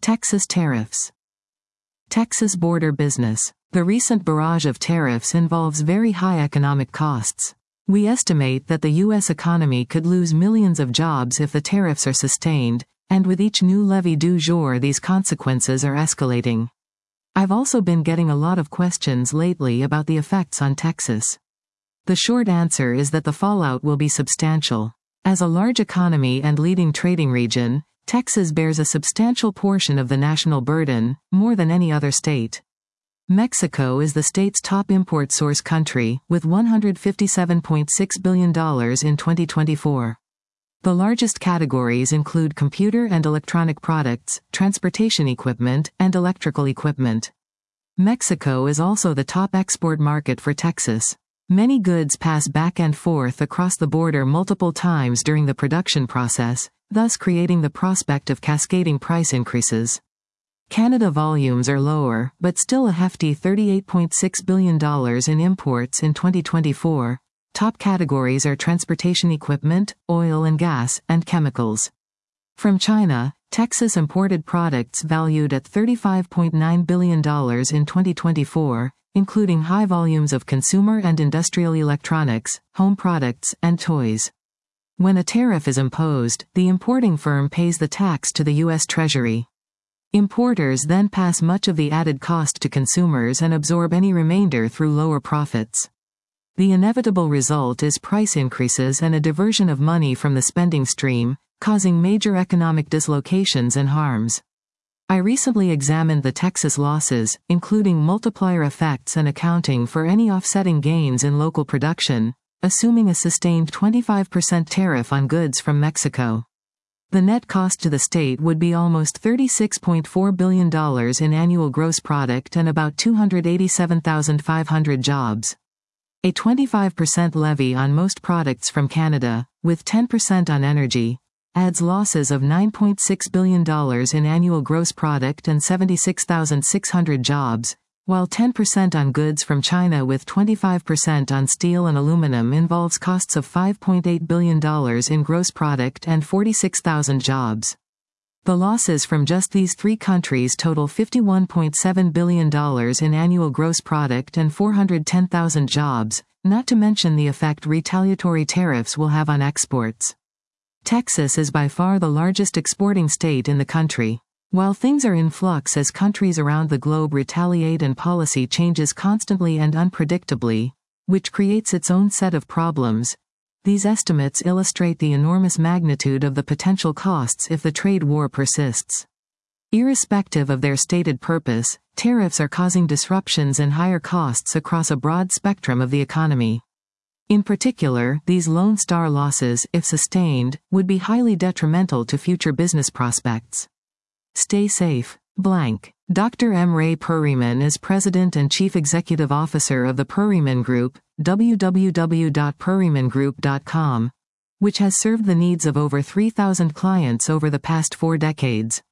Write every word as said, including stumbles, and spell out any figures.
Texas tariffs. Texas border business. The recent barrage of tariffs involves very high economic costs. We estimate that the U S economy could lose millions of jobs if the tariffs are sustained, and with each new levy du jour these consequences are escalating. I've also been getting a lot of questions lately about the effects on Texas. The short answer is that the fallout will be substantial. As a large economy and leading trading region, Texas bears a substantial portion of the national burden, more than any other state. Mexico is the state's top import source country, with one hundred fifty-seven point six billion dollars in twenty twenty-four. The largest categories include computer and electronic products, transportation equipment, and electrical equipment. Mexico is also the top export market for Texas. Many goods pass back and forth across the border multiple times during the production process, thus creating the prospect of cascading price increases. Canada volumes are lower, but still a hefty thirty-eight point six billion dollars in imports in twenty twenty-four. Top categories are transportation equipment, oil and gas, and chemicals. From China, Texas imported products valued at thirty-five point nine billion dollars in twenty twenty-four, including high volumes of consumer and industrial electronics, home products, and toys. When a tariff is imposed, the importing firm pays the tax to the U S Treasury. Importers then pass much of the added cost to consumers and absorb any remainder through lower profits. The inevitable result is price increases and a diversion of money from the spending stream, causing major economic dislocations and harms. I recently examined the Texas losses, including multiplier effects and accounting for any offsetting gains in local production, assuming a sustained twenty-five percent tariff on goods from Mexico. The net cost to the state would be almost thirty-six point four billion dollars in annual gross product and about two hundred eighty-seven thousand five hundred jobs. A twenty-five percent levy on most products from Canada, with ten percent on energy, adds losses of nine point six billion dollars in annual gross product and seventy-six thousand six hundred jobs, while ten percent on goods from China with twenty-five percent on steel and aluminum involves costs of five point eight billion dollars in gross product and forty-six thousand jobs. The losses from just these three countries total fifty-one point seven billion dollars in annual gross product and four hundred ten thousand jobs, not to mention the effect retaliatory tariffs will have on exports. Texas is by far the largest exporting state in the country. While things are in flux as countries around the globe retaliate and policy changes constantly and unpredictably, which creates its own set of problems, these estimates illustrate the enormous magnitude of the potential costs if the trade war persists. Irrespective of their stated purpose, tariffs are causing disruptions and higher costs across a broad spectrum of the economy. In particular, these Lone Star losses, if sustained, would be highly detrimental to future business prospects. Stay safe. Blank. Doctor M. Ray Perryman is President and Chief Executive Officer of the Perryman Group, w w w dot perryman group dot com, which has served the needs of over three thousand clients over the past four decades.